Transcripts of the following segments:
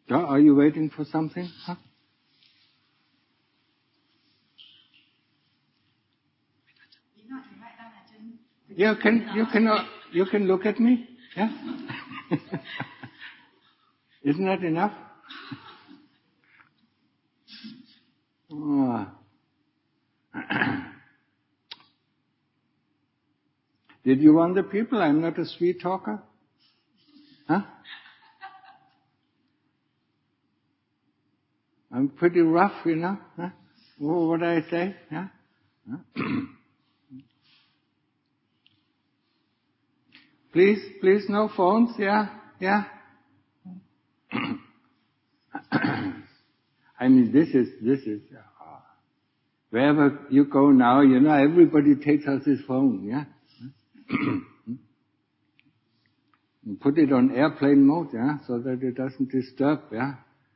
Are you waiting for something? Huh? You can look at me. Yeah. Isn't that enough? Oh. Did you want the people? I'm not a sweet talker. Huh? I'm pretty rough, Huh? What do I say? Yeah? Huh? Please, no phones. Yeah. I mean, this is. Wherever you go now, everybody takes out his phone. Yeah. And put it on airplane mode. Yeah, so that it doesn't disturb. Yeah.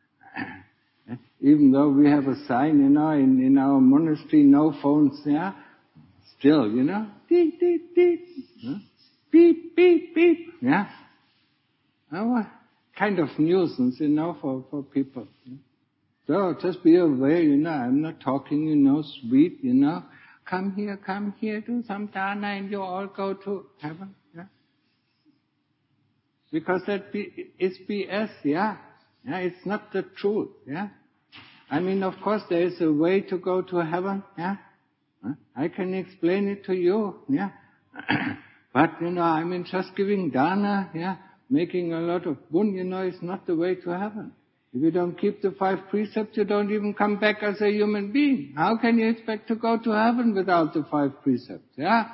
Even though we have a sign, in our monastery, no phones. Yeah. Still, beep, beep, beep. Huh? Beep, beep, beep. Yeah. What kind of nuisance, for people. So just be aware, I'm not talking, sweet, Come here, do some dana and you all go to heaven. Yeah. Because it's BS, yeah. Yeah, it's not the truth, yeah. I mean, of course there is a way to go to heaven, yeah. I can explain it to you, yeah. But, just giving dana, yeah, making a lot of bun, is not the way to heaven. If you don't keep the 5 precepts, you don't even come back as a human being. How can you expect to go to heaven without the 5 precepts, yeah?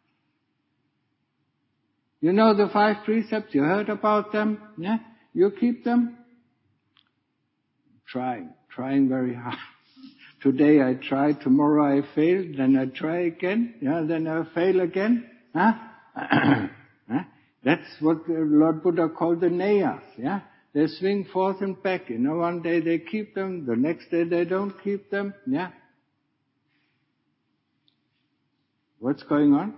The 5 precepts, you heard about them, yeah? You keep them? Trying very hard. Today I try, tomorrow I fail, then I try again, yeah, then I fail again, huh? That's what Lord Buddha called the nayas, yeah? They swing forth and back, one day they keep them, the next day they don't keep them, yeah? What's going on?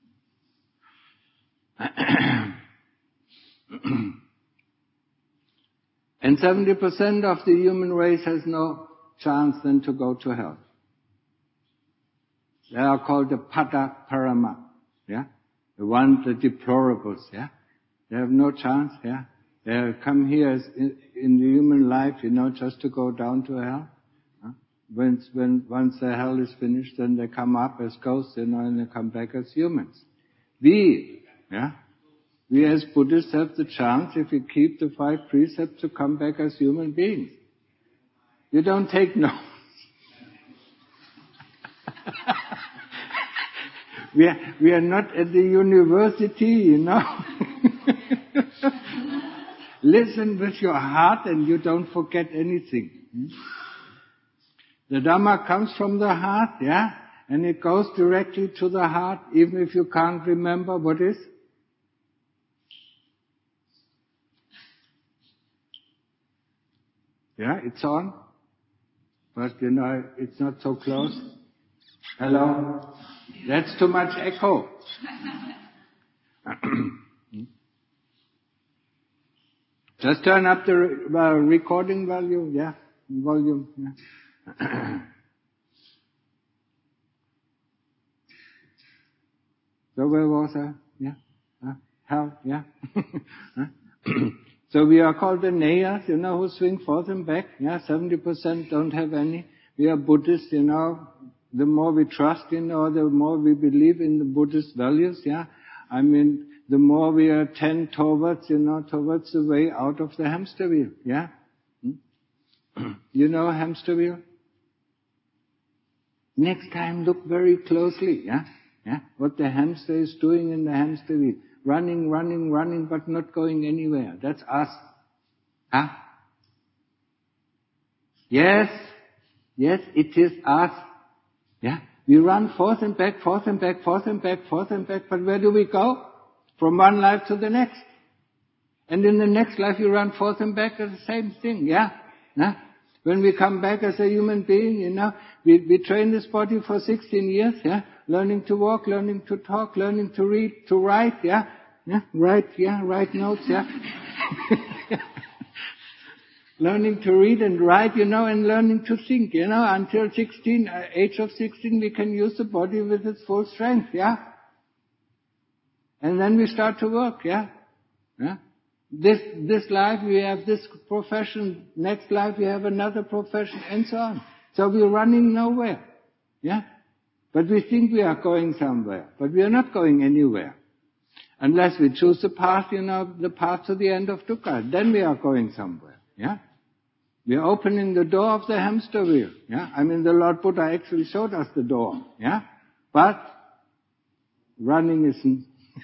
And 70% of the human race has no chance then to go to hell. They are called the Pada Parama, yeah? The deplorables, yeah? They have no chance, yeah? They come here in the human life, just to go down to hell. Huh? Once the hell is finished, then they come up as ghosts, and they come back as humans. We as Buddhists have the chance, if we keep the 5 precepts, to come back as human beings. You don't take notes. We are not at the university, Listen with your heart and you don't forget anything. The Dhamma comes from the heart, yeah? And it goes directly to the heart, even if you can't remember what is. Yeah, it's on. But, it's not so close. Hello? That's too much echo. Just turn up the recording volume, yeah? So where was I? Yeah? Hell, yeah? So we are called the nayas, who swing forth and back. Yeah, 70% don't have any. We are Buddhists, The more we trust, the more we believe in the Buddhist values, yeah? I mean, the more we tend towards, towards the way out of the hamster wheel, yeah? Hamster wheel? Next time look very closely, yeah? Yeah? What the hamster is doing in the hamster wheel. Running, but not going anywhere. That's us. Huh? Yes, it is us. Yeah? We run forth and back, but where do we go? From one life to the next. And in the next life you run forth and back as the same thing, yeah? Nah? When we come back as a human being, we train this body for 16 years, yeah? Learning to walk, learning to talk, learning to read, to write, yeah? Yeah? Write notes, yeah? Learning to read and write, and learning to think, until age of 16 we can use the body with its full strength, And then we start to work, This life we have this profession, next life we have another profession, and so on. So we're running nowhere, But we think we are going somewhere, but we are not going anywhere. Unless we choose the path, the path to the end of dukkha, then we are going somewhere, We are opening the door of the hamster wheel, the Lord Buddha actually showed us the door, But running isn't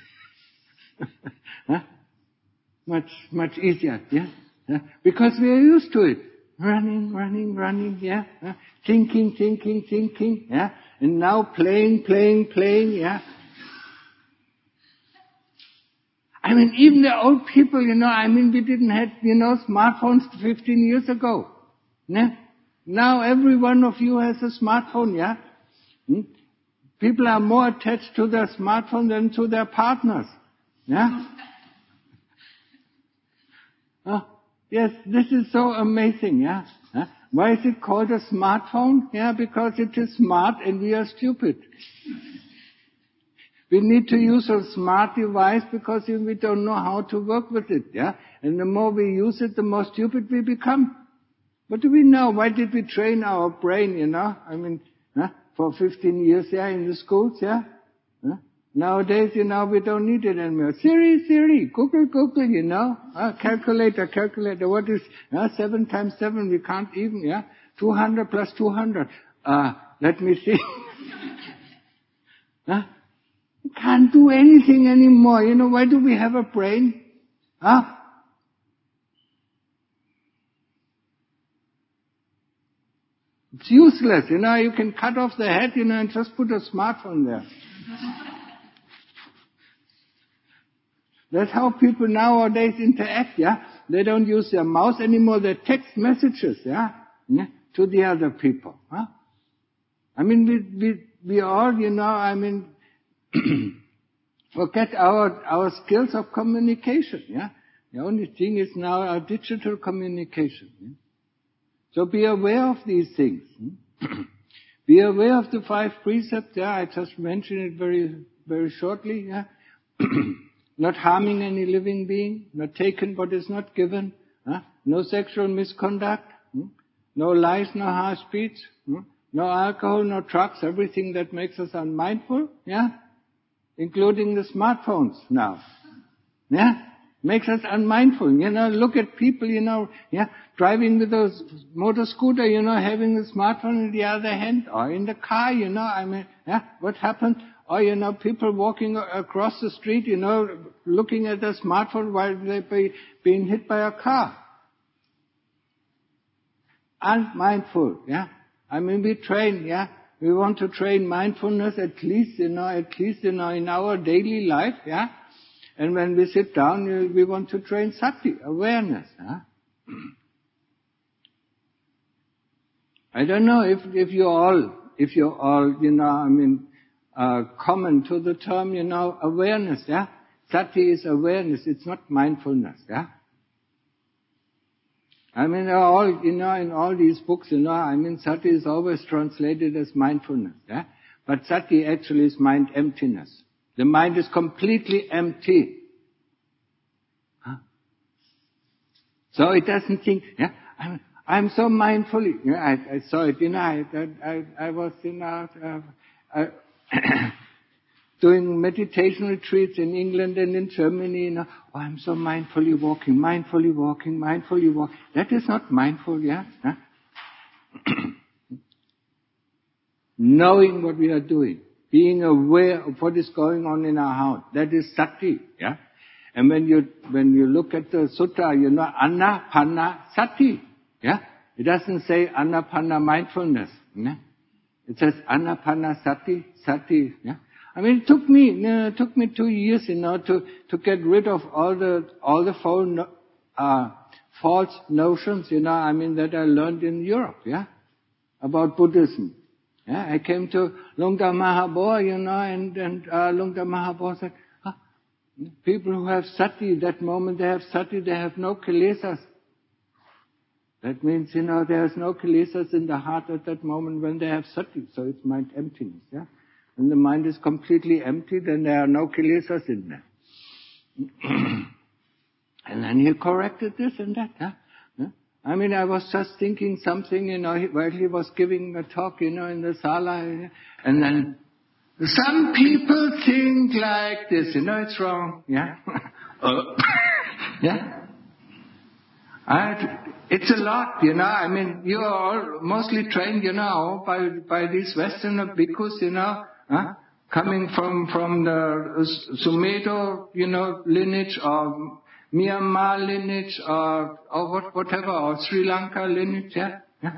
much easier, Because we are used to it. Running, Thinking, And now playing, Even the old people, we didn't have, smartphones 15 years ago. Now every one of you has a smartphone, People are more attached to their smartphone than to their partners, Yes, this is so amazing, Why is it called a smartphone? Because it is smart and we are stupid. We need to use a smart device because we don't know how to work with it, And the more we use it, the more stupid we become. What do we know? Why did we train our brain, for 15 years, in the schools, Nowadays, we don't need it anymore. Siri, Google, calculator, what is 7 times 7? We can't even, 200 plus 200. Let me see. We can't do anything anymore. Why do we have a brain? It's useless, you can cut off the head, and just put a smartphone there. That's how people nowadays interact, They don't use their mouse anymore, they text messages, to the other people, We all, forget our skills of communication, The only thing is now our digital communication, So be aware of these things, Be aware of the 5 precepts, I just mentioned it very, very shortly, Not harming any living being, not taking what is not given, no sexual misconduct, no lies, no harsh speech, no alcohol, no drugs, everything that makes us unmindful, including the smartphones now, makes us unmindful, look at people, driving with a motor scooter, having the smartphone in the other hand, or in the car, what happened? Or, people walking across the street, looking at their smartphone while they're being hit by a car. Unmindful, we train, we want to train mindfulness at least, in our daily life, And when we sit down, we want to train sati, awareness, I don't know if you all, common to the term, awareness, Sati is awareness, it's not mindfulness, all, in all these books, Sati is always translated as mindfulness, But Sati actually is mind emptiness. The mind is completely empty. So it doesn't think, I'm so mindfully, I saw it, I was, doing meditation retreats in England and in Germany, I'm so mindfully walking. That is not mindful, Knowing what we are doing, being aware of what is going on in our heart, that is sati, And when you look at the sutta, Anapanna Sati, It doesn't say Anapanna mindfulness, It says Anapanna Sati, it took me 2 years, to get rid of all the false notions, that I learned in Europe, about Buddhism. I came to Lungta Mahabodh, and Lungta Mahabodh said, people who have sati, that moment they have sati, they have no kilesas. That means, there's no kilesas in the heart at that moment when they have sati, so it's mind emptiness, yeah? When the mind is completely empty, then there are no kilesas in there. And then he corrected this and that, huh? I mean, I was just thinking something, while he was giving a talk, in the sala, and then some people think like this, it's wrong, yeah? Yeah? It's a lot, I mean, you are all mostly trained, by these Western bhikkhus, coming from the Sumedo, lineage, or Myanmar lineage, or whatever, or Sri Lanka lineage, yeah?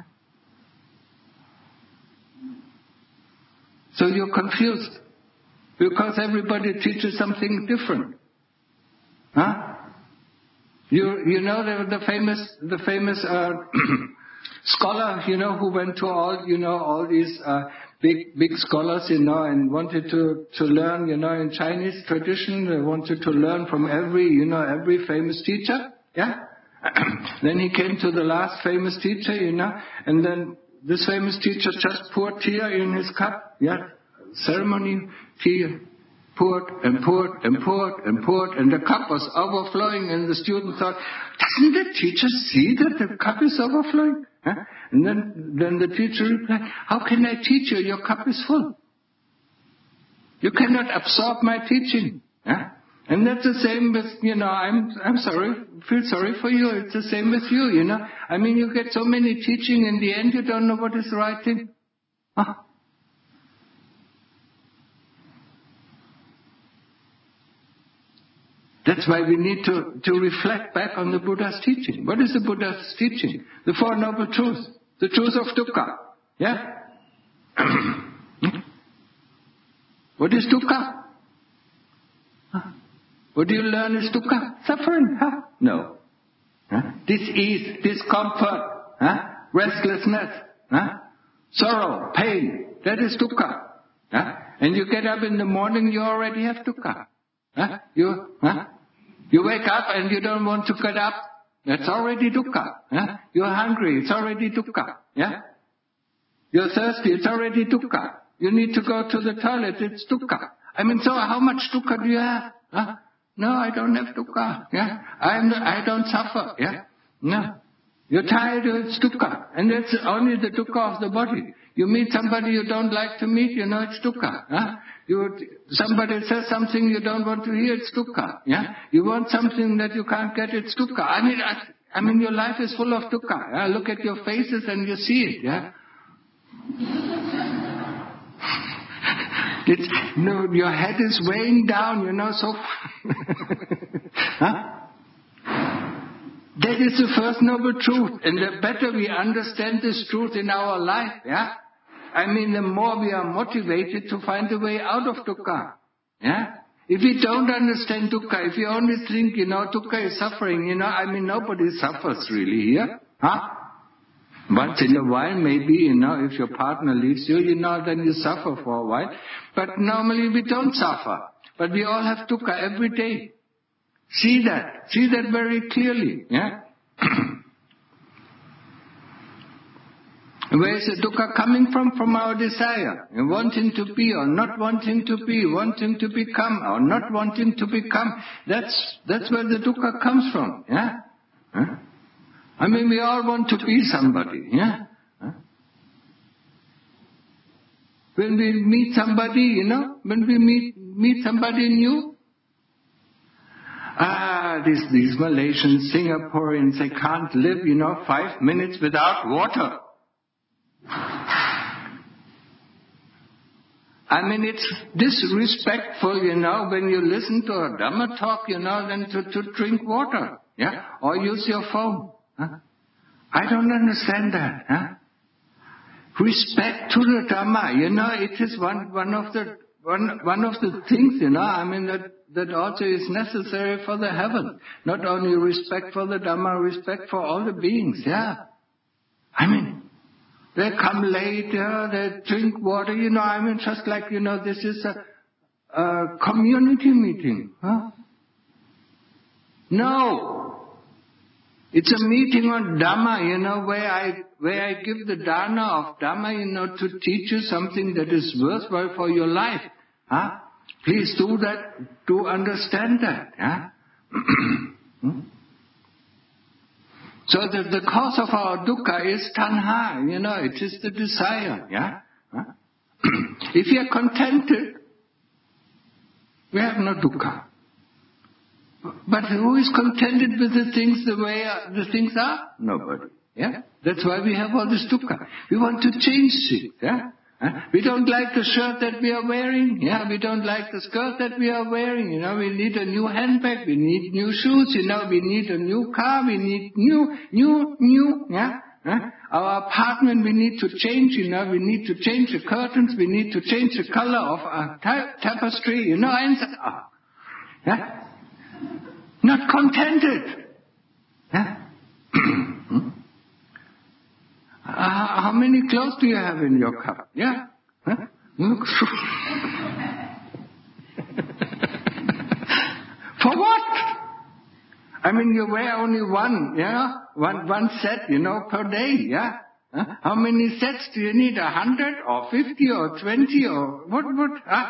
So you're confused, because everybody teaches something different. Huh? You know the famous scholar, who went to all these big scholars, and wanted to learn, in Chinese tradition, they wanted to learn from every famous teacher, yeah? Then he came to the last famous teacher, and then this famous teacher just poured tea in his cup, yeah? Ceremony, tea, poured and poured and poured and poured, and the cup was overflowing, and the student thought, doesn't the teacher see that the cup is overflowing? Huh? And then the teacher replied, how can I teach you? Your cup is full. You cannot absorb my teaching. Huh? And that's the same with, I'm sorry, feel sorry for you. It's the same with you, I mean, you get so many teaching, in the end you don't know what is the right thing. Huh? That's why we need to reflect back on the Buddha's teaching. What is the Buddha's teaching? The Four Noble Truths. The truth of dukkha. Yeah? What is dukkha? Huh? What do you learn is dukkha? Suffering. Huh? No. Huh? Dis-ease, discomfort, restlessness, sorrow, pain. That is dukkha. And you get up in the morning, you already have dukkha. You wake up and you don't want to get up. That's already dukkha. You're hungry. It's already dukkha. Yeah? You're thirsty. It's already dukkha. You need to go to the toilet. It's dukkha. I mean, so how much dukkha do you have? No, I don't have dukkha. Yeah? I don't suffer. Yeah? No. You're tired. It's dukkha. And that's only the dukkha of the body. You meet somebody you don't like to meet, it's dukkha. Somebody says something you don't want to hear, it's dukkha. Yeah? You want something that you can't get, it's dukkha. I mean, your life is full of dukkha. Yeah? Look at your faces and you see it. Yeah? Your head is weighing down, so. That is the first noble truth. And the better we understand this truth in our life, yeah? I mean, the more we are motivated to find a way out of dukkha. Yeah? If we don't understand dukkha, if you only think, dukkha is suffering, I mean, nobody suffers really here. Huh? Once in a while, maybe, if your partner leaves you, then you suffer for a while. But normally we don't suffer. But we all have dukkha every day. See that very clearly. Yeah? Where is the dukkha coming from? From our desire. Wanting to be or not wanting to be, wanting to become or not wanting to become. That's where the dukkha comes from. Yeah? Huh? I mean, we all want to be somebody. Yeah? Huh? When we meet somebody, when we meet somebody new, these Malaysians, Singaporeans, they can't live, 5 minutes without water. I mean, it's disrespectful, when you listen to a Dhamma talk, then to drink water, yeah, or use your phone. Huh? I don't understand that. Huh? Respect to the Dhamma, it is one of the things, I mean, that also is necessary for the heaven. Not only respect for the Dhamma, respect for all the beings, yeah. I mean, they come late, they drink water, I mean, just like, this is a community meeting. Huh? No. It's a meeting on Dhamma, where I give the dana of Dhamma, to teach you something that is worthwhile for your life. Huh? Please do that, to understand that. Yeah? So that the cause of our dukkha is tanha, it is the desire. Yeah? Huh? If you are contented, we have no dukkha. But who is contented with the things the way the things are? Nobody. Yeah? That's why we have all this dukkha. We want to change things. Yeah? We don't like the shirt that we are wearing. Yeah? We don't like the skirt that we are wearing. We need a new handbag. We need new shoes. We need a new car. We need new. Yeah? Our apartment we need to change. We need to change the curtains. We need to change the color of our tapestry. And yeah? Not contented. Yeah? How many clothes do you have in your cup? Yeah? Huh? For what? I mean, you wear only one, one set, per day, yeah? Huh? How many sets do you need? 100 or 50 or 20 or what? Huh?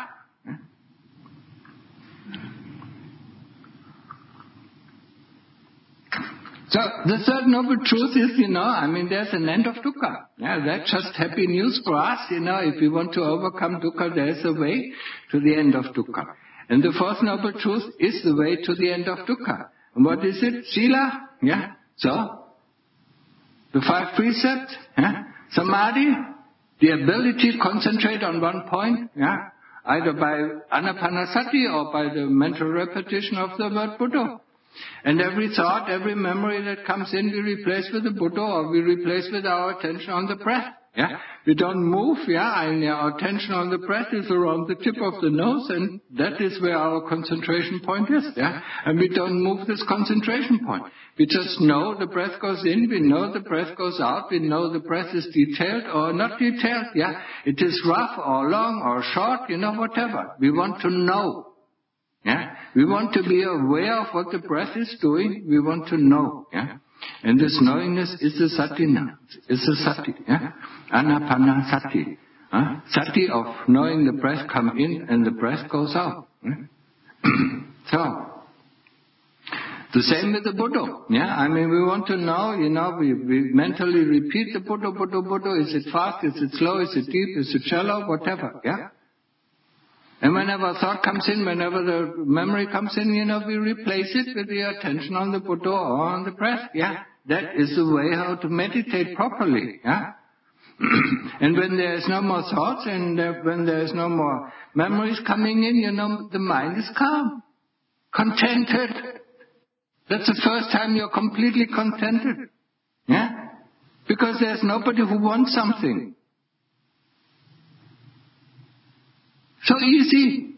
So the third noble truth is, there's an end of dukkha. Yeah, that's just happy news for us. If we want to overcome dukkha, there's a way to the end of dukkha. And the fourth noble truth is the way to the end of dukkha. And what is it? Sila. Yeah. So, the 5 precepts. Yeah. Samadhi, the ability to concentrate on one point. Yeah. Either by anapanasati or by the mental repetition of the word Buddha. And every thought, every memory that comes in, we replace with the Buddha, or we replace with our attention on the breath. Yeah? We don't move, and our attention on the breath is around the tip of the nose, and that is where our concentration point is. Yeah? And we don't move this concentration point. We just know the breath goes in, we know the breath goes out, we know the breath is detailed or not detailed. Yeah? It is rough or long or short, whatever. We want to know. Yeah? We want to be aware of what the breath is doing. We want to know. Yeah? And this knowingness is the satina. It's the sati. Yeah? Anapana sati. Sati of knowing the breath come in and the breath goes out. Yeah? So, the same with the Buddha. Yeah? We want to know, we mentally repeat the Buddha, Buddha, Buddha. Is it fast? Is it slow? Is it deep? Is it shallow? Whatever. Yeah? And whenever thought comes in, whenever the memory comes in, we replace it with the attention on the Buddha or on the breath. Yeah? That is the way how to meditate properly. Yeah? And when there is no more thoughts and when there is no more memories coming in, the mind is calm, contented. That's the first time you're completely contented. Yeah? Because there's nobody who wants something. So easy.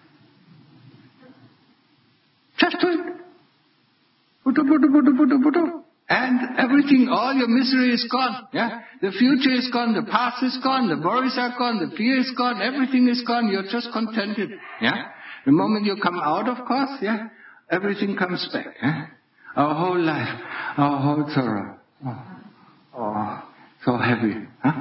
Just do it. Buddha, Buddha, Buddha, Buddha, Buddha. And everything, all your misery is gone. Yeah? The future is gone, the past is gone, the worries are gone, the fear is gone, everything is gone, you're just contented. Yeah? The moment you come out, of course, yeah, everything comes back. Yeah? Our whole life, our whole sorrow. Oh, so heavy. Huh?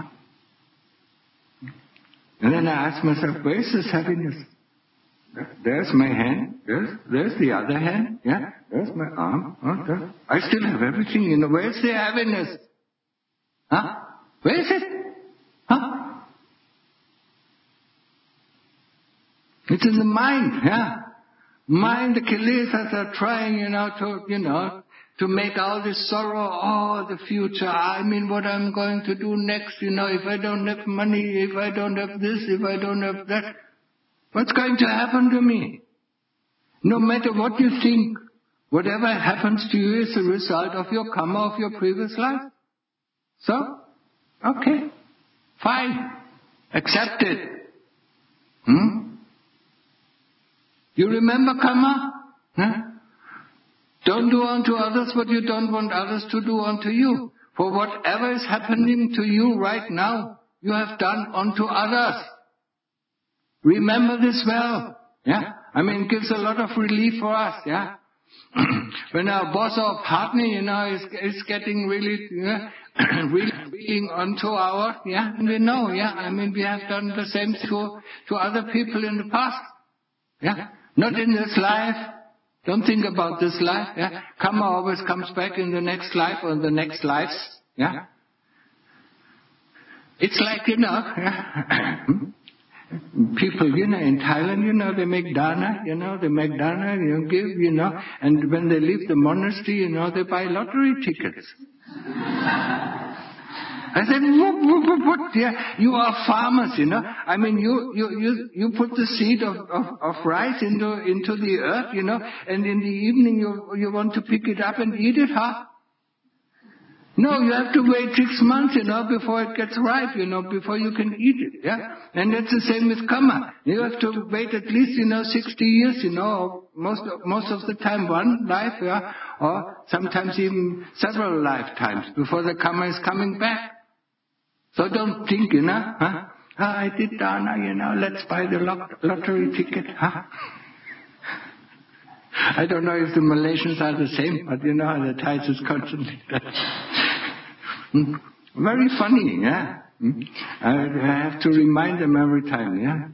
And then I ask myself, where is this happiness? There's my hand. There's the other hand. Yeah. There's my arm. Oh, I still have everything. Where's the happiness? Huh? Where is it? Huh? It's in the mind. Yeah. Mind, the kilesas are trying, to make all this sorrow, the future. What I'm going to do next, if I don't have money, if I don't have this, if I don't have that. What's going to happen to me? No matter what you think, whatever happens to you is a result of your karma of your previous life. So, okay, fine, accept it. You remember karma? Huh? Don't do unto others what you don't want others to do unto you. For whatever is happening to you right now, you have done unto others. Remember this well. Yeah? It gives a lot of relief for us. Yeah? When our boss or partner, is getting really, really being onto our, and we know, we have done the same to other people in the past. Not in this life. Don't think about this life. Karma always comes back in the next life or the next lives. It's like, people, in Thailand, they make dana, give, and when they leave the monastery, they buy lottery tickets. I said, what? You are farmers, you put the seed of rice into the earth, and in the evening you want to pick it up and eat it, huh? No, you have to wait 6 months, before it gets ripe, before you can eat it, And that's the same with karma. You have to wait at least, 60 years, most of the time one life, or sometimes even several lifetimes before the karma is coming back. So don't think, I did dana, let's buy the lottery ticket, I don't know if the Malaysians are the same, but the Thais is constantly that. Very funny, I have to remind them every time,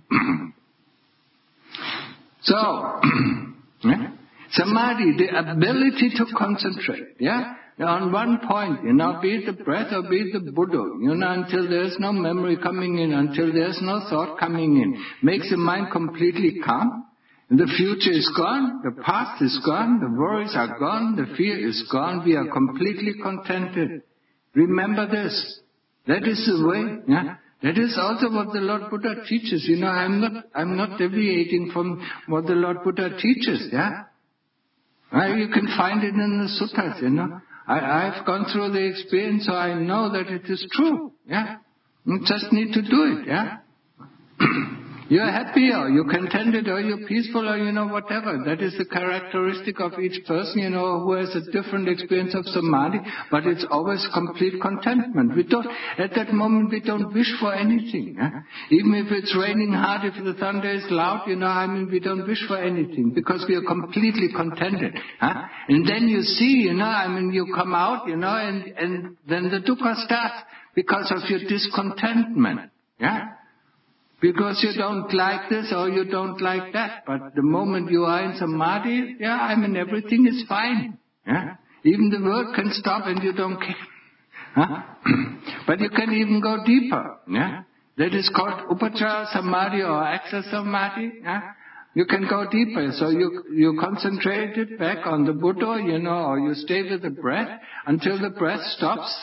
So, samadhi, the ability to concentrate, on one point, be it the breath or be it the Buddha, until there's no memory coming in, until there's no thought coming in, makes the mind completely calm. The future is gone, the past is gone, the worries are gone, the fear is gone, we are completely contented. Remember this. That is the way, That is also what the Lord Buddha teaches. I'm not deviating from what the Lord Buddha teaches, You can find it in the suttas, I've gone through the experience, so I know that it is true, You just need to do it, You're happy or you're contented or you're peaceful or whatever. That is the characteristic of each person, who has a different experience of samadhi, but it's always complete contentment. At that moment we don't wish for anything. Even if it's raining hard, if the thunder is loud, we don't wish for anything because we are completely contented. And then you see, you come out, and then the dukkha starts because of your discontentment. Because you don't like this or you don't like that. But the moment you are in samadhi, everything is fine. Even the world can stop and you don't care. But you can even go deeper. That is called upachara samadhi or access samadhi. You can go deeper. So you concentrate it back on the Buddha, or you stay with the breath until the breath stops.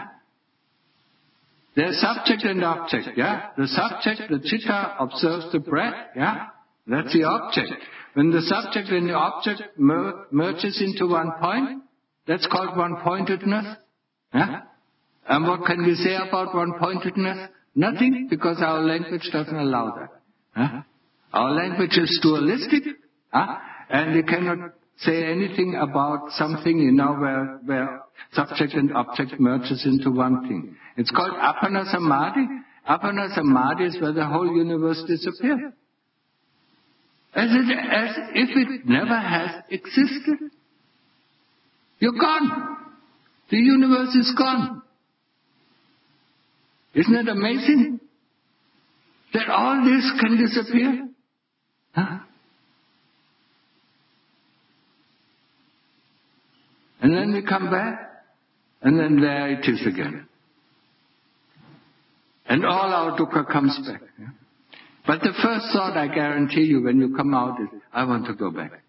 There's subject and object, The subject, the citta, observes the breath, That's the object. When the subject and the object merges into one point, that's called one-pointedness, And what can we say about one-pointedness? Nothing, because our language doesn't allow that. Our language is dualistic, and we cannot say anything about something, where subject and object merges into one thing. It's called Appana Samadhi. Appana Samadhi is where the whole universe disappears. As if it never has existed. You're gone. The universe is gone. Isn't it amazing? That all this can disappear? And then we come back, and then there it is again. And all our dukkha comes back. But the first thought, I guarantee you, when you come out is, I want to go back.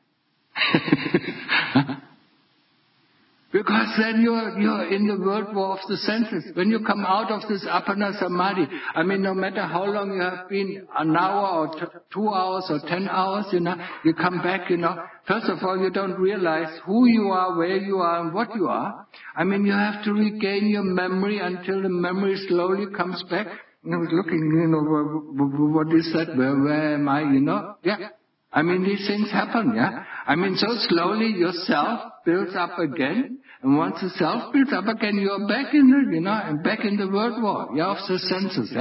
Because then you're in the world war of the senses. When you come out of this Appana Samadhi, no matter how long you have been, an hour or 2 hours or 10 hours, you come back, First of all, you don't realize who you are, where you are, and what you are. You have to regain your memory until the memory slowly comes back. I was looking, what is that? Where am I, these things happen, so slowly yourself builds up again, and once the self builds up again, you're back in the, back in the world war, of the senses,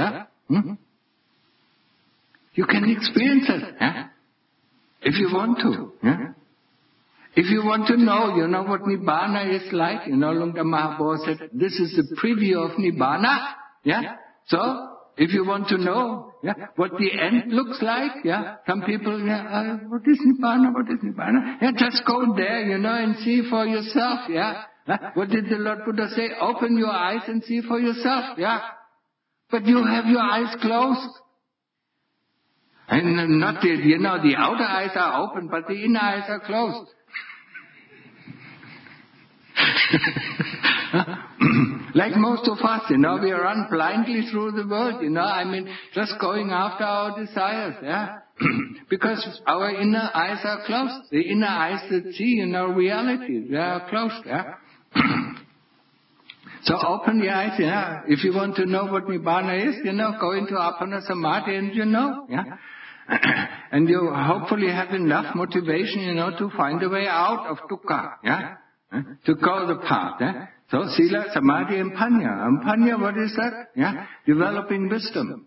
You can experience it, if you want to, If you want to know, what Nibbana is like, Lungta Mahabodhi said, this is the preview of Nibbana. Yeah? So, if you want to know, what the end looks like, some people, what is Nibbana, what is Nibbana? Just go there, and see for yourself, What did the Lord Buddha say? Open your eyes and see for yourself, But you have your eyes closed. And not the outer eyes are open, but the inner eyes are closed. Like most of us, we run blindly through the world, just going after our desires, Because our inner eyes are closed. The inner eyes that see, reality, they are closed, So open the eyes, If you want to know what Nibbana is, go into Appana Samadhi and And you hopefully have enough motivation, to find a way out of dukkha, To go the path, So Sila, Samadhi and Panya. And Panya, what is that? Developing wisdom.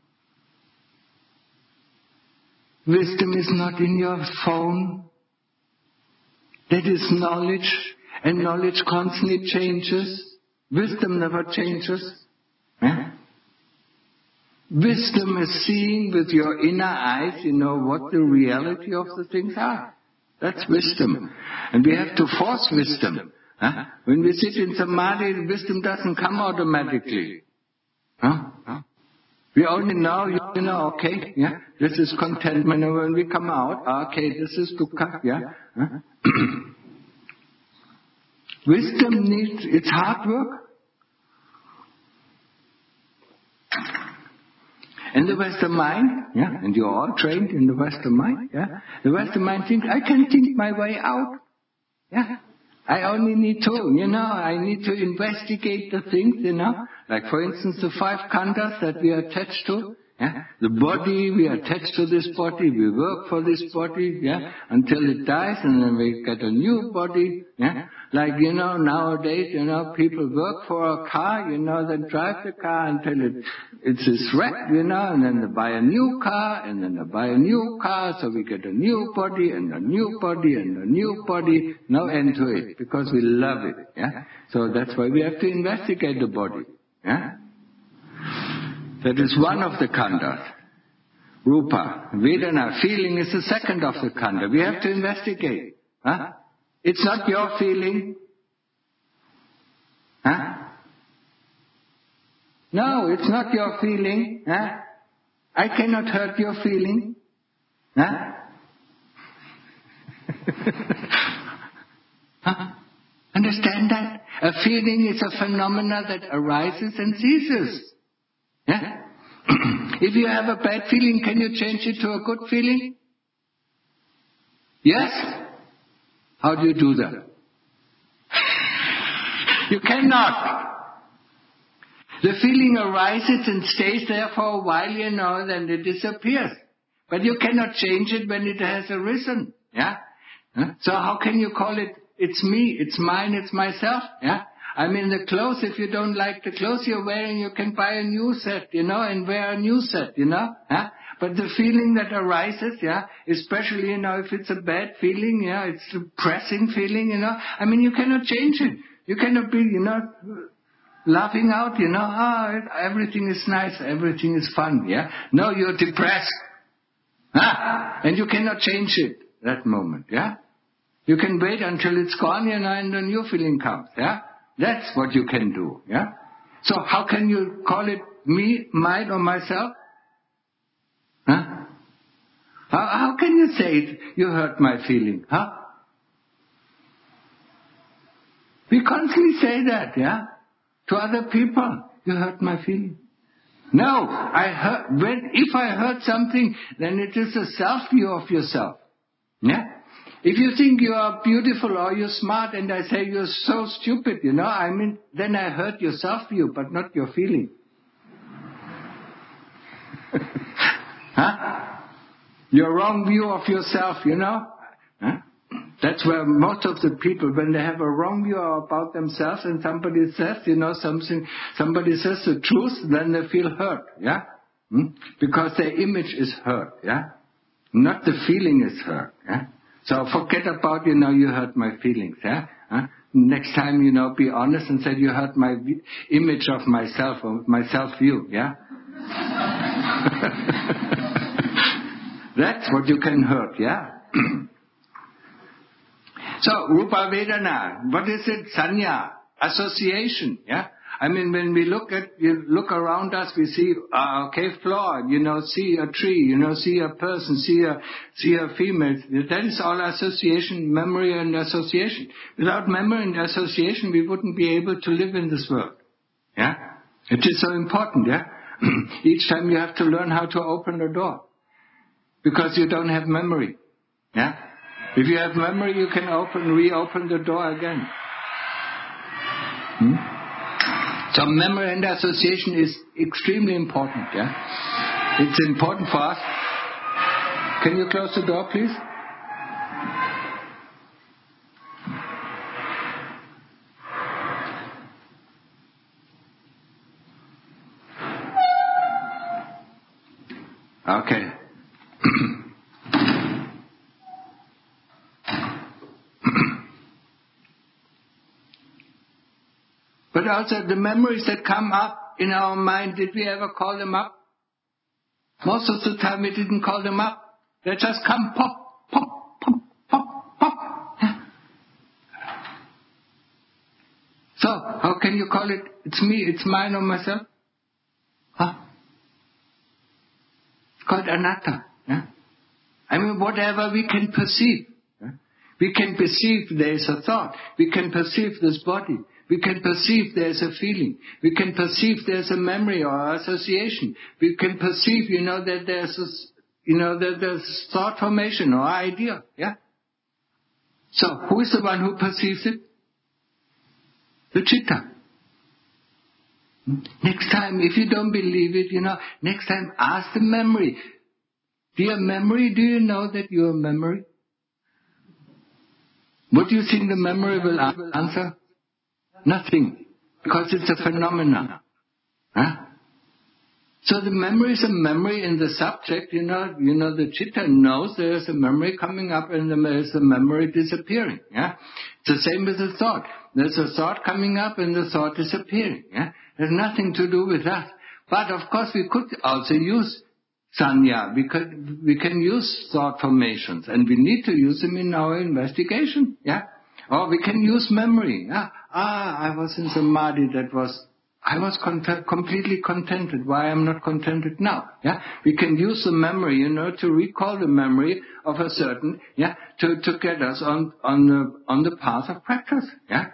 Wisdom is not in your phone. That is knowledge. And knowledge constantly changes. Wisdom never changes. Wisdom is seeing with your inner eyes, what the reality of the things are. That's wisdom. And we have to force wisdom. When we sit in Samadhi, wisdom doesn't come automatically. We only know, okay, this is contentment. When we come out, okay, this is dukkha, Wisdom it's hard work. And the Western mind, and you're all trained in the Western mind, The Western mind thinks, I can think my way out, I only need to, I need to investigate the things, Like for instance, the 5 khandhas that we are attached to, The body, we are attached to this body, we work for this body, until it dies, and then we get a new body, Like, nowadays, people work for a car, they drive the car until it's a wreck, and then they buy a new car, and then they buy a new car, so we get a new body, and a new body, and a new body, no end to it, because we love it, So that's why we have to investigate the body, That is one of the khandhas. Rupa, Vedana, feeling is the second of the khandha. We have to investigate, It's not your feeling. No, it's not your feeling. I cannot hurt your feeling. Understand that? A feeling is a phenomena that arises and ceases. If you have a bad feeling, can you change it to a good feeling? Yes? How do you do that? You cannot. The feeling arises and stays there for a while, then it disappears. But you cannot change it when it has arisen. So how can you call it, it's me, it's mine, it's myself? The clothes, if you don't like the clothes you're wearing, you can buy a new set, and wear a new set, But the feeling that arises, especially, if it's a bad feeling, it's a depressing feeling, you cannot change it. You cannot be, laughing out, everything is nice, everything is fun, No, you're depressed. And you cannot change it, that moment, You can wait until it's gone, and a new feeling comes, That's what you can do, So how can you call it me, mine, or myself? How can you say it, you hurt my feeling, We constantly say that, to other people, you hurt my feeling. No, if I hurt something, then it is a self-view of yourself, If you think you are beautiful or you're smart and I say you're so stupid, then I hurt your self-view, but not your feeling. Your wrong view of yourself, That's where most of the people, when they have a wrong view about themselves and somebody says, something, somebody says the truth, then they feel hurt, Because their image is hurt, Not the feeling is hurt, So forget about, you hurt my feelings, yeah? Huh? Next time, be honest and say, you hurt my image of myself or my self-view, yeah? That's what you can hurt, yeah? So, Rupa Vedana, what is it? Sanya, association, yeah? I mean, when we look around us, we see a cave floor, see a tree, see a person, see a female. That is all association, memory and association. Without memory and association, we wouldn't be able to live in this world. Yeah? It is so important, yeah? Each time you have to learn how to open the door. Because you don't have memory. Yeah? If you have memory, you can reopen the door again. So memory and association is extremely important, yeah? It's important for us. Can you close the door, please? Okay. But also the memories that come up in our mind, did we ever call them up? Most of the time we didn't call them up. They just come pop, pop, pop, pop, pop. Yeah. So, how can you call it, it's me, it's mine or myself? Huh? It's called anatta. Yeah? I mean, whatever we can perceive. Yeah? We can perceive there is a thought. We can perceive this body. We can perceive there's a feeling. We can perceive there's a memory or association. We can perceive, that there's thought formation or idea. Yeah? So, who is the one who perceives it? The chitta. Next time, if you don't believe it, next time ask the memory. Dear memory, do you know that you are memory? What do you think the memory will answer? Nothing, because it's a phenomenon. Huh? So the memory is a memory in the subject, the chitta knows there is a memory coming up and there is a memory disappearing. Yeah? It's the same with the thought. There's a thought coming up and the thought disappearing. Yeah? There's nothing to do with that. But of course we could also use sanya. We can use thought formations and we need to use them in our investigation. Yeah? Or we can use memory. Yeah? I was in samadhi, I was completely contented. Why I'm not contented now? Yeah? We can use the memory, to recall the memory of a certain, to get us on the path of practice. Yeah?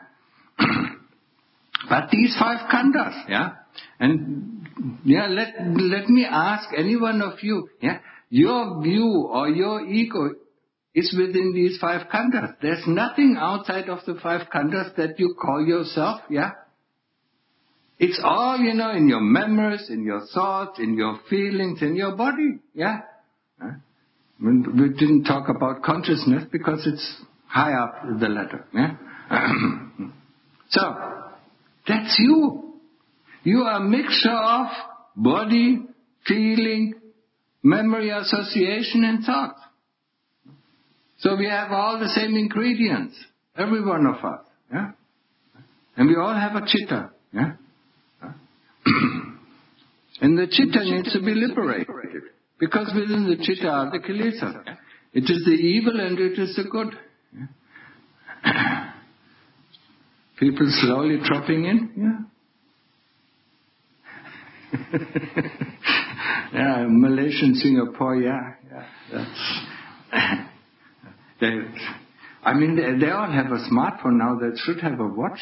But these 5 khandhas, and let me ask any one of you, your view or your ego is within these 5 khandhas. There's nothing outside of the 5 khandhas that you call yourself, It's all, in your memories, in your thoughts, in your feelings, in your body, We didn't talk about consciousness because it's high up the ladder, So, that's you. You are a mixture of body, feeling, memory, association, and thought. So we have all the same ingredients, every one of us, And we all have a chitta, And the chitta needs to be liberated, because within the chitta are the kilesas. It is the evil and it is the good. People slowly dropping in, Malaysian, Singapore, that's... They all have a smartphone now that should have a watch,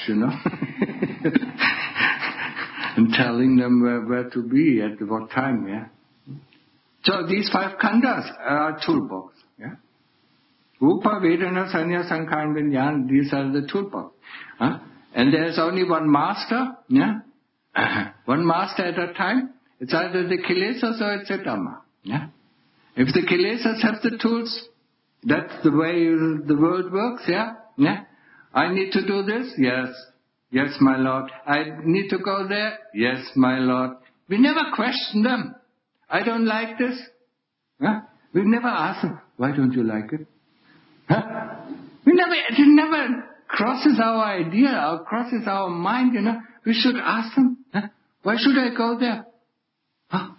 and telling them where to be at what time, So these 5 khandhas are a toolbox, Rupa, Vedana, Sanya, Sankhara, and Vijnana, these are the toolbox. And there's only one master, One master at a time. It's either the kilesas or it's the Dhamma, If the kilesas have the tools, that's the way the world works, I need to do this? Yes. Yes, my Lord. I need to go there? Yes, my Lord. We never question them. I don't like this. We never ask them, why don't you like it? Huh? It never crosses our idea or crosses our mind, We should ask them, why should I go there? Huh?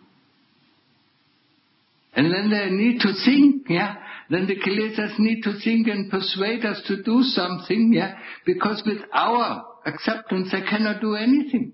And then they need to think, Then the kilesas need to think and persuade us to do something, Because with our acceptance they cannot do anything.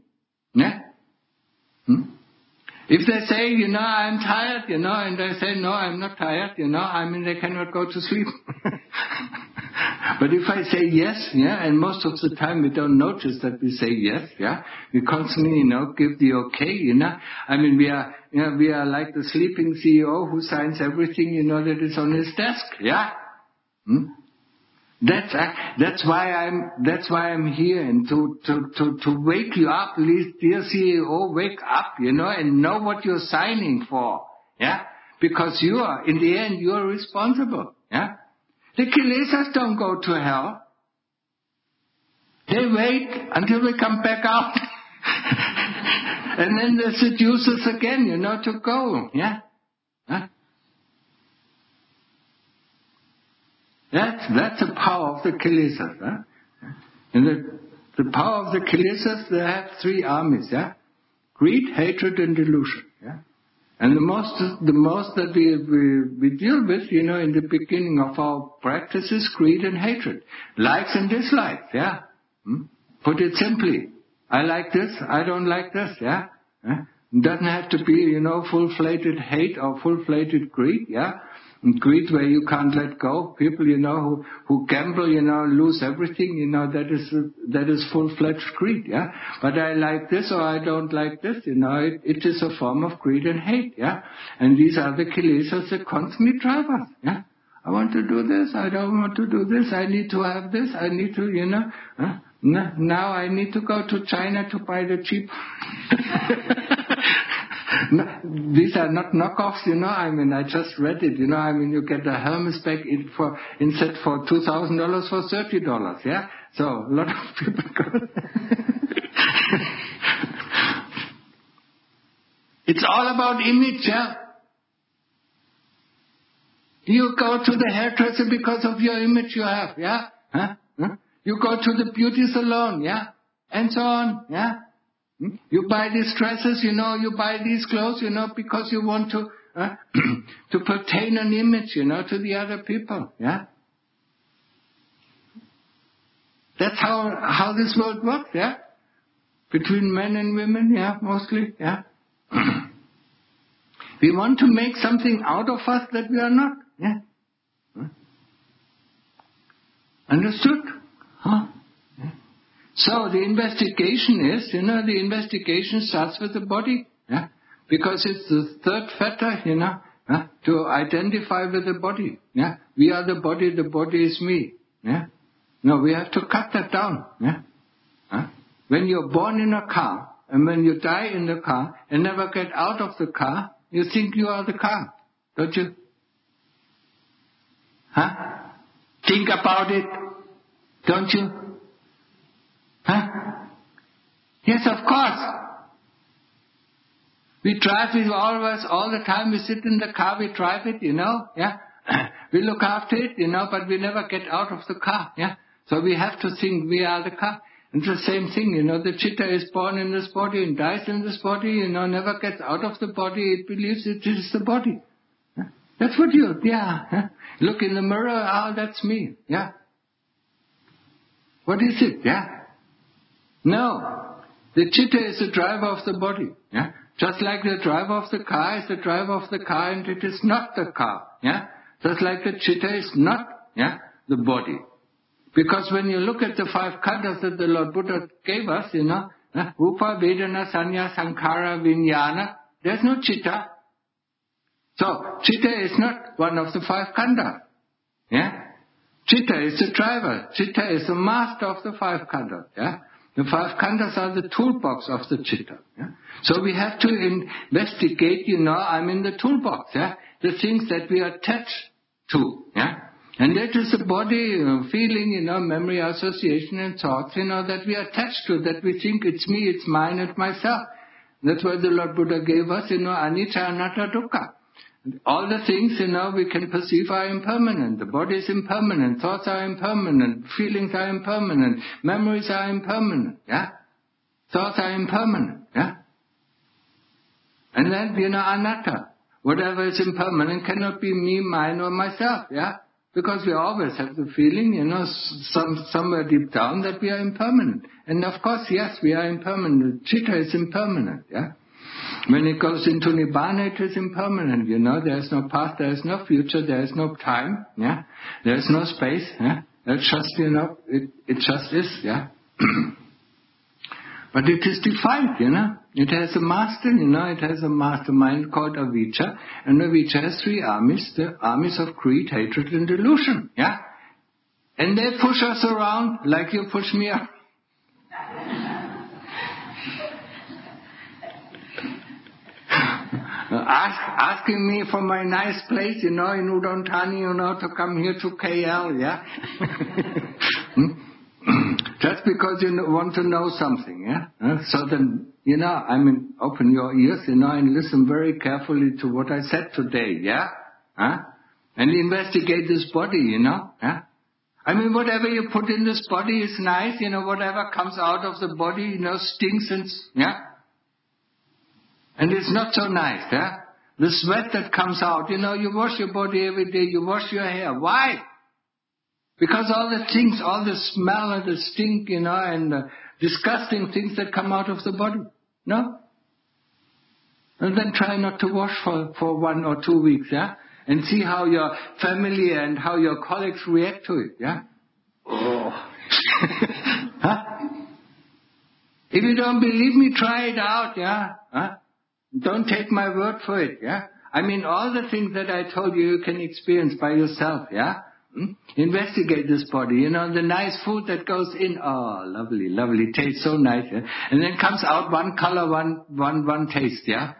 If they say, I'm tired, and I say, no, I'm not tired, they cannot go to sleep. But if I say yes, and most of the time we don't notice that we say yes, we constantly, give the okay, we are like the sleeping CEO who signs everything, that is on his desk, That's why I'm here, and to wake you up, dear CEO, wake up, and know what you're signing for, Because in the end, you are responsible, The kilesas don't go to hell. They wait until we come back out. And then they seduce us again, to go, That's the power of the kilesas, And the power of the kilesas, they have three armies, Greed, hatred, and delusion, And the most that we deal with, in the beginning of our practice is greed and hatred. Likes and dislikes, Put it simply. I like this, I don't like this, It doesn't have to be, full-fledged hate or full-fledged greed, Greed where you can't let go. People, who gamble, lose everything, that is full-fledged greed, But I like this or I don't like this, it is a form of greed and hate, And these are the kilesas that constantly drive us, I want to do this, I don't want to do this, I need to have this, I need to, now I need to go to China to buy the cheap. No, these are not knockoffs, I just read it, you get a Hermes bag instead for $2,000 for $30, So, a lot of people go. It's all about image, You go to the hairdresser because of your image you have, You go to the beauty salon, And so on, You buy these dresses, you buy these clothes, because you want to to pertain an image, to the other people, That's how this world works, Between men and women, mostly, We want to make something out of us that we are not, Understood? Huh? So the investigation is, the investigation starts with the body, Because it's the third fetter, to identify with the body, We are the body is me, No, we have to cut that down, When you're born in a car, and when you die in the car, and never get out of the car, you think you are the car, don't you? Think about it, don't you? Yes, of course. We drive it always, all the time. We sit in the car, we drive it, We look after it, but we never get out of the car, So we have to think we are the car. And the same thing, the cheetah is born in this body and dies in this body, never gets out of the body. It believes it is the body. That's what look in the mirror, that's me, What is it, No. The cheetah is the driver of the body, Just like the driver of the car is the driver of the car and it is not the car, Just like the cheetah is not, the body. Because when you look at the five khandhas that the Lord Buddha gave us, Rupa, Vedana, Sanya, Sankhara, Vijnana, there's no cheetah. So, cheetah is not one of the five khandhas, Chitta is the driver. Chitta is the master of the five khandhas, The five khandhas are the toolbox of the chitta, So we have to investigate, I'm in the toolbox, The things that we are attached to, And that is the body, feeling, memory, association and thoughts, that we are attached to, that we think it's me, it's mine, and myself. That's why the Lord Buddha gave us, anicca, anatta, dukkha. All the things, we can perceive are impermanent. The body is impermanent. Thoughts are impermanent. Feelings are impermanent. Memories are impermanent. Yeah? Thoughts are impermanent. Yeah? And then, anatta. Whatever is impermanent cannot be me, mine, or myself. Yeah? Because we always have the feeling, somewhere deep down that we are impermanent. And of course, yes, we are impermanent. Chitta is impermanent. Yeah? When it goes into Nibbana, it is impermanent, there is no past, there is no future, there is no time, yeah? There is no space, yeah? It's just, it just is, yeah? But it is defined, It has a master, it has a mastermind called Avijja, and Avijja has three armies, the armies of greed, hatred, and delusion, yeah? And they push us around like you push me up. Asking me for my nice place, in Udon Thani, to come here to KL, yeah? Just because you want to know something, yeah? So then, open your ears, and listen very carefully to what I said today, yeah? And investigate this body, yeah? Whatever you put in this body is nice, whatever comes out of the body, stinks and, yeah? And it's not so nice, yeah? The sweat that comes out, you wash your body every day, you wash your hair. Why? Because all the things, all the smell and the stink, and the disgusting things that come out of the body. No? And then try not to wash for 1 or 2 weeks, yeah? And see how your family and how your colleagues react to it, yeah? Oh. Huh? If you don't believe me, try it out, yeah? Huh? Don't take my word for it, yeah? All the things that I told you can experience by yourself, yeah? Investigate this body, the nice food that goes in, oh, lovely, lovely, tastes so nice, yeah? And then comes out one color, one taste, yeah?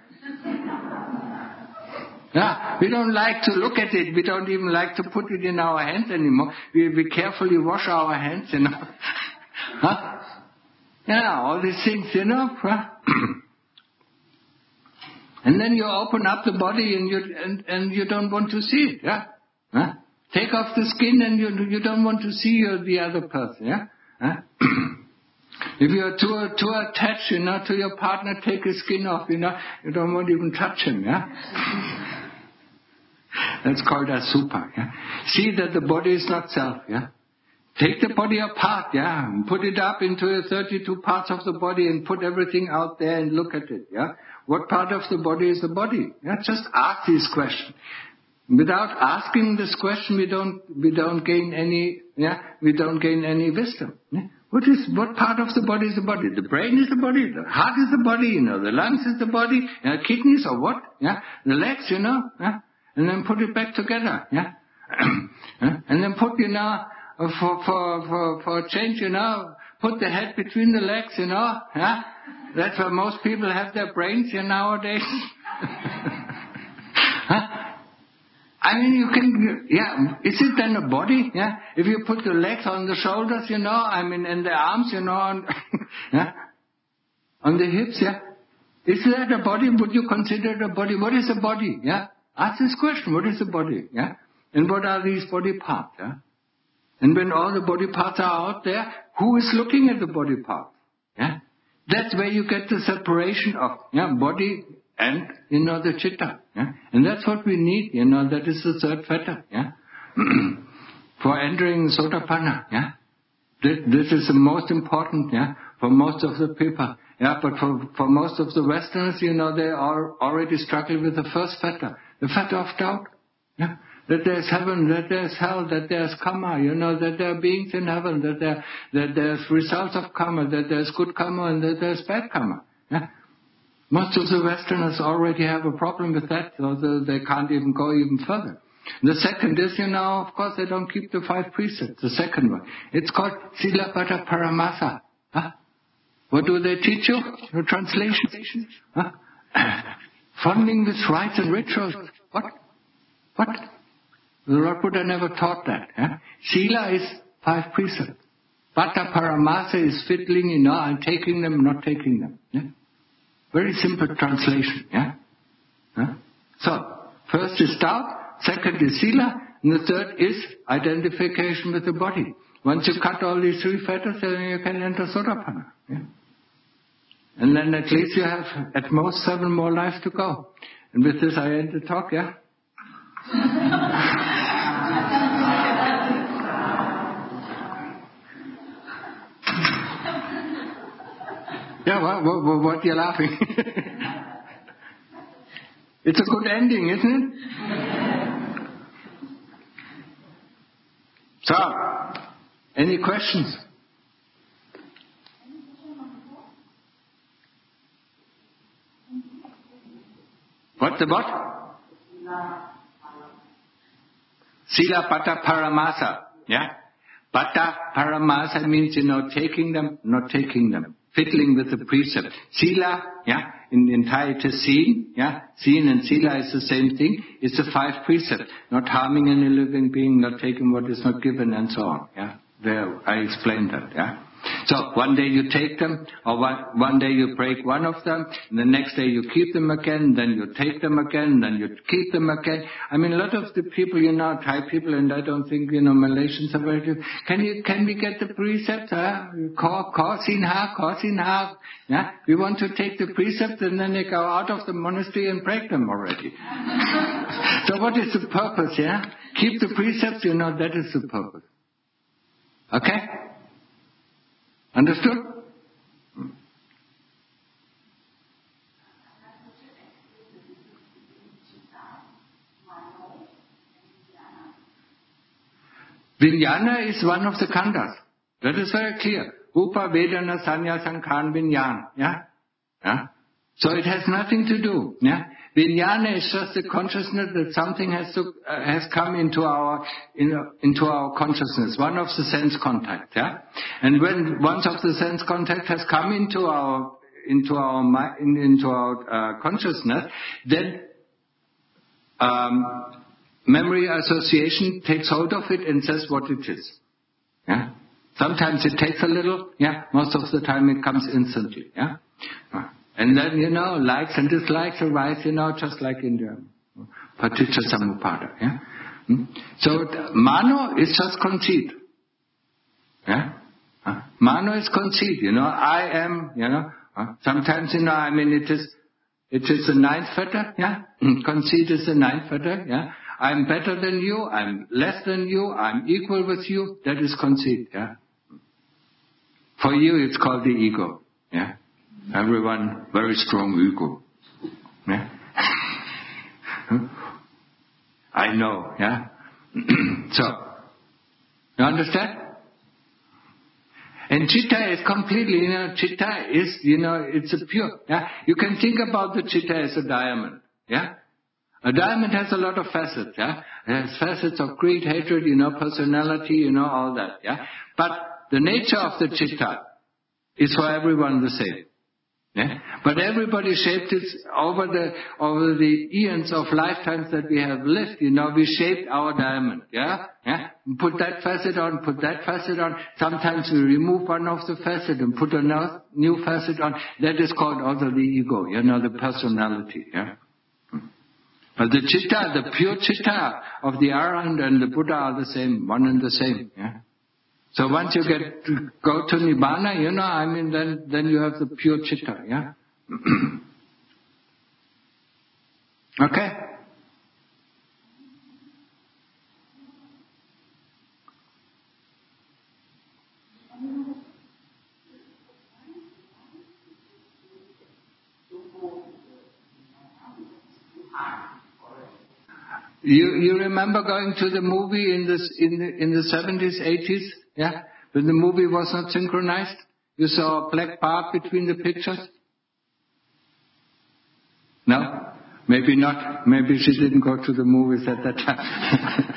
Yeah, we don't like to look at it, we don't even like to put it in our hands anymore. We carefully wash our hands, Huh? Yeah, all these things, Huh? And then you open up the body and you don't want to see it, yeah? Huh? Take off the skin and you don't want to see the other person, yeah? Huh? If you are too attached, to your partner, take his skin off, you don't want to even touch him, yeah? That's called asupa, yeah? See that the body is not self, yeah? Take the body apart, yeah? And put it up into the 32 parts of the body and put everything out there and look at it, yeah? What part of the body is the body? Yeah? Just ask these questions. Without asking this question, we don't gain any wisdom. Yeah? What part of the body is the body? The brain is the body, the heart is the body, the lungs is the body, kidneys or what? Yeah? The legs, yeah? And then put it back together, yeah? And then put, for a change, put the head between the legs, yeah? That's where most people have their brains here nowadays. Huh? You can, yeah, is it then a body? Yeah? If you put the legs on the shoulders, and the arms, on, yeah? On the hips, yeah? Is that a body? Would you consider it a body? What is a body? Yeah? Ask this question, what is a body? Yeah? And what are these body parts? Yeah? And when all the body parts are out there, who is looking at the body parts? Yeah? That's where you get the separation of body and, the chitta. Yeah? And that's what we need, that is the third fetter. Yeah? For entering Sotapanna. Yeah? This is the most important, for most of the people. Yeah, but for most of the Westerners, they are already struggling with the first fetter. The fetter of doubt. Yeah? That there's heaven, that there's hell, that there's karma, that there are beings in heaven, that there's results of karma, that there's good karma and that there's bad karma. Yeah? Most of the Westerners already have a problem with that, so they can't even go even further. The second is, of course, they don't keep the 5 precepts. The second one. It's called Silabbata Paramasa. Huh? What do they teach you? The translation? Huh? Funding with rites and rituals. What? The Lord Buddha never taught that. Yeah? Sila is 5 precepts. Bhatta Paramasa is fiddling, and taking them, not taking them. Yeah? Very simple translation. Yeah? Huh? So, First is doubt, second is sila, and the third is identification with the body. Once you cut all these three fetters, then you can enter Sotapanna. Yeah? And then at least you have at most 7 more lives to go. And with this I end the talk, yeah? Yeah, what are you laughing? It's a good ending, isn't it? So, any questions? What the what? Sila Pata Paramasa. Yeah? Pata Paramasa means, taking them, not taking them. Fiddling with the precept. Sila, yeah, in Thai it is seen, yeah. Seen and sila is the same thing. It's the 5 precepts. Not harming any living being, not taking what is not given, and so on, yeah. There, I explained that, yeah. So, one day you take them, or one day you break one of them, and the next day you keep them again, then you take them again, then you keep them again. I mean, a lot of the people, Thai people, and I don't think, Malaysians are very good. Can we get the precept, Ko sin ha, yeah? We want to take the precept, and then they go out of the monastery and break them already. So what is the purpose, yeah? Keep the precepts, that is the purpose. Okay? Understood? Vijnana is one of the khandhas. That is very clear. Rupa, Vedana, Sanya, Sankhara, Vijnana. Yeah? Yeah? So it has nothing to do. Yeah? Vijnana is just the consciousness that something has come into our consciousness. One of the sense contact. Yeah? And when once of the sense contact has come into our consciousness, then memory association takes hold of it and says what it is. Yeah? Sometimes it takes a little. Yeah? Most of the time it comes instantly. Yeah? And then, likes and dislikes arise, just like in the Paticca Samuppada. Yeah? So, mano is just conceit. Yeah? Mano is conceit, I am, sometimes, it is the 9th fetter, yeah? Conceit is the 9th fetter, yeah? I'm better than you, I'm less than you, I'm equal with you, that is conceit, yeah? For you, it's called the ego, yeah? Everyone, very strong ego. Yeah? I know, yeah? So, you understand? And chitta is completely, chitta is, it's a pure, yeah? You can think about the chitta as a diamond, yeah? A diamond has a lot of facets, yeah? It has facets of greed, hatred, personality, all that, yeah? But the nature of the chitta is for everyone the same. Yeah? But everybody shaped it over the eons of lifetimes that we have lived, we shaped our diamond, yeah? Yeah? Put that facet on, put that facet on. Sometimes we remove one of the facet and put another new facet on. That is called also the ego, the personality, yeah? But the chitta, the pure chitta of the Arahant and the Buddha are the same, one and the same, yeah? So once you go to Nibbana, then you have the pure chitta, yeah? Okay? You remember going to the movie in the 70s, 80s? Yeah? When the movie was not synchronized? You saw a black bar between the pictures? No? Maybe not. Maybe she didn't go to the movies at that time.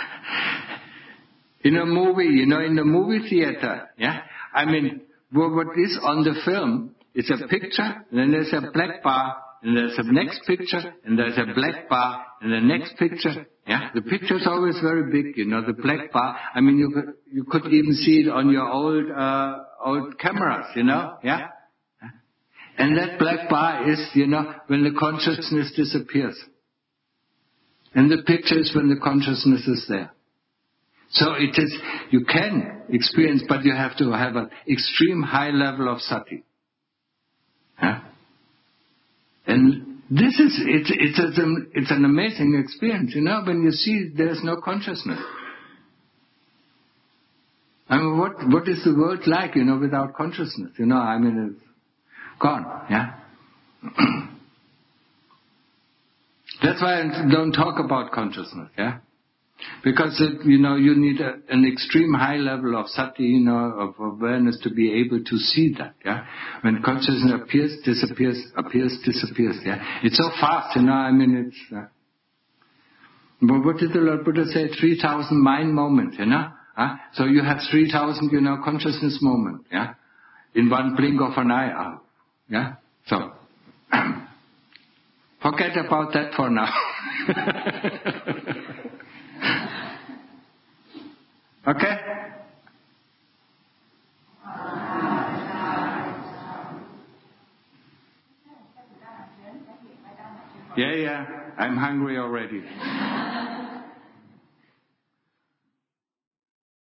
In a movie, in the movie theater, yeah? What is on the film is a picture, and then there's a black bar, and there's a next picture, and there's a black bar, and the next picture. Yeah, the picture is always very big, the black bar. You could even see it on your old cameras, yeah. And that black bar is, when the consciousness disappears. And the picture is when the consciousness is there. So it is, you can experience, but you have to have an extreme high level of sati. Yeah? And this is, it's an amazing experience, when you see there's no consciousness. I mean, what is the world like, without consciousness? It's gone, yeah? That's why I don't talk about consciousness, yeah? Because, you need an extreme high level of sati, of awareness to be able to see that, yeah? When consciousness appears, disappears, appears, disappears, yeah? It's so fast, it's... but what did the Lord Buddha say? 3,000 mind moments, So you have 3,000, consciousness moments, yeah? In one blink of an eye, yeah? So, forget about that for now. Okay? Yeah, I'm hungry already.